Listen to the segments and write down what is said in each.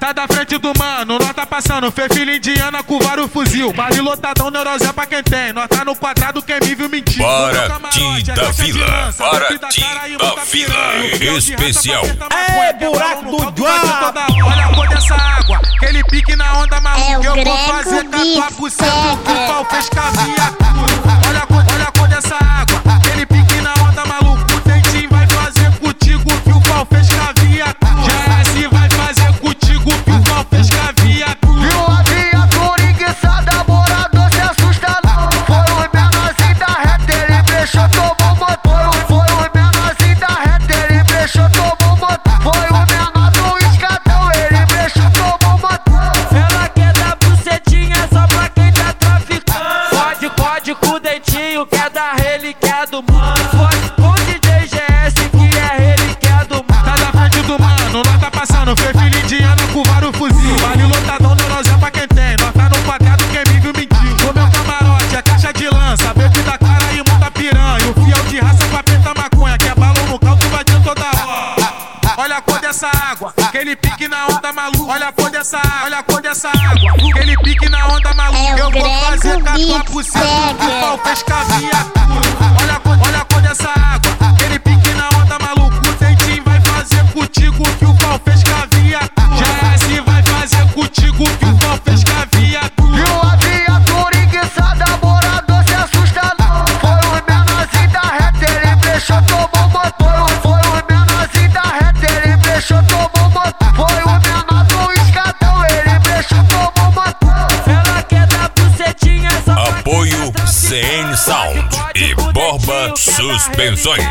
Tá da frente do mano, nós tá passando. Fez filha indiana com vários fuzil. Baile lotadão, neurosé pra quem tem. Nós tá no quadrado, quem vive mentiu. Paraty da Vila, Paraty da Vila especial. É buraco do João. Olha a cor dessa água, aquele pique na onda maluca. Eu vou fazer catuar pro centro, que o pau fez caviatura. Olha a cor dessa água, aquele pique na onda maluca. O dentinho vai fazer contigo, que o pau fez caviatura. Já se vai fazer contigo, que o pau fez caviatura. Viu a viatura enguiçada, morador se assusta não. Foi o menorzinho da reta, ele brechou, tomou motor. Foi o menorzinho da reta, ele brechou, tomou motor. Foi o menor do escadão, ele brechou, tomou motor. Ela quer dar bucetinha só pra quem tá traficando. Pode com o dentinho, quer dar relíquia do mano. Pode com o DJ GS, que é relíquia do mano. Tá da frente do mano, nós tá passando. Fez filha indiana com vários fuzil. Vale lotadão, neurosé pra quem tem. Nós tá no quadrado, quem vive mentiu. Com meu camarote, é caixa de lança. Bebida cara e muita piranha. O fiel de raça pra preta maconha. Que é balão no caldo, vai ter toda hora. Olha a cor dessa água, aquele pique na onda maluca. Olha a cor dessa água, olha a cor dessa água, aquele pique na onda maluca. Eu vou fazer catuar pro centro, que o pau fez caviatura. Olha a cor dessa água, aquele pique na onda maluca. O dentinho vai fazer contigo, que o pau fez caviatura. Já se vai fazer contigo, que o pau fez caviatura. Viu a viatura enguiçada, morador se assusta não. Foi o menorzinho da reta, ele brechou, tomou motor. Foi o menorzinho da reta, ele brechou, tomou motor. Foi o menor do escadão, ele brechou, tomou motor. Ela quer dar bucetinha só pra Apoio CN Sound e Borba Suspensões.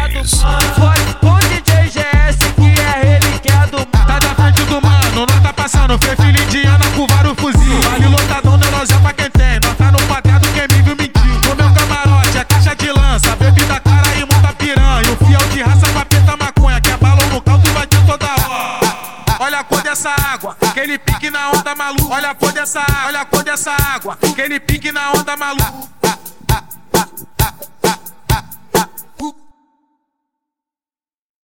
Pode com o DJ GS, que é relíquia do mano. Tá da frente do mano, nós tá passando. Fez filha indiana com vários fuzil. Vale lotadão, neurosé pra quem tem. Nós tá no quadrado, quem vive mentiu. Com meu camarote, é caixa de lança. Bebida cara e muita piranha. O fiel de raça pra preta maconha. Que é balão no caldo, vai ter toda hora. Olha a cor dessa água, aquele pique na onda maluca. Olha a cor dessa água, olha a cor dessa água, aquele pique na onda maluca.